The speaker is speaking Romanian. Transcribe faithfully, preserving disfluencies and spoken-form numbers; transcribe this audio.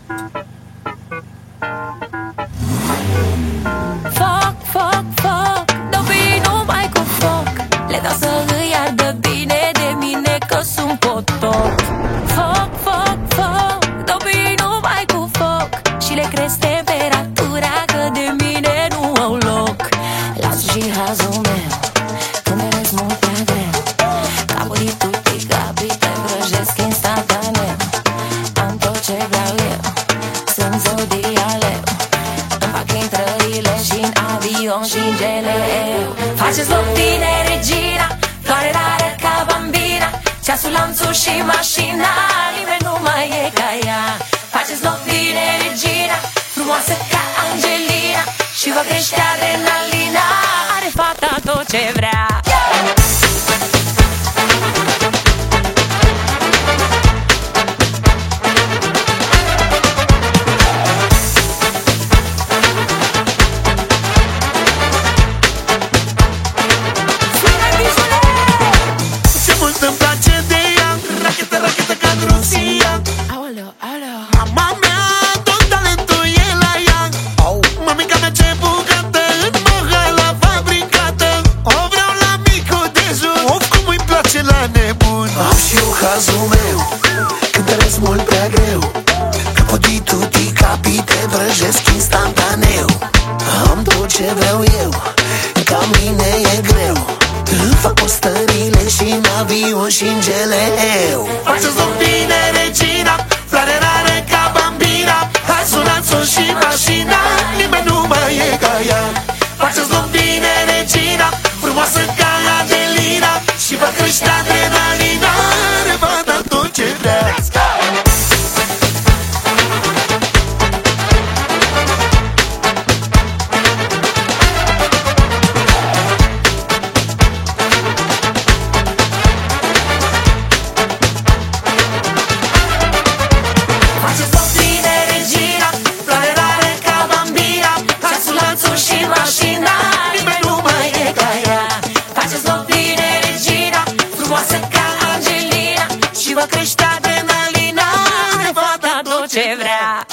Foc, foc, foc, dopii numai cu foc. Le dau să îi ardă bine de mine că sunt potoc. Foc, foc, foc, dopii numai cu foc. Și le cresc temperatura că de mine nu au loc. Las jihazul meu, când îți mult prea greu. Capul de tutti capi, te vrăjesc instantaneu. Am tot ce vreau eu, sunt zodialeu. Îmi fac intrările și-n avion și-n geleu. Faceți loc bine, regina, floare rară ca bambina. Ceasul, lanțul și mașina, nimeni nu mai e ca ea. Faceți loc bine, regina, frumoasă ca Angelina. Și va crește adrenalina, are fata tot ce vrea. Aoleu, aoleu. Mama mea, tot talentul e la ea. oh. Mămica mea ce bucată, în mohala fabricată. O vreau la micul dejun, of cum îi place la nebun. Am și eu hazul meu, cântăresc mult prea greu. Capodii tutti capi, te vrăjesc instantaneu. Am tot ce vreau eu, ca mine e greu. Îmi fac postările și-n avion și-n geleu. Faceți loc bine, regina, floare rară ca bambina. Hai sunați-o și mașina, nimeni nu mai e ca ea. Faceți loc bine, regina, frumoasă ca Adelina. Și va crește adrenalina, ne va da tot ce vrea. Va crește adrenalina, ne va da tot ce vrea.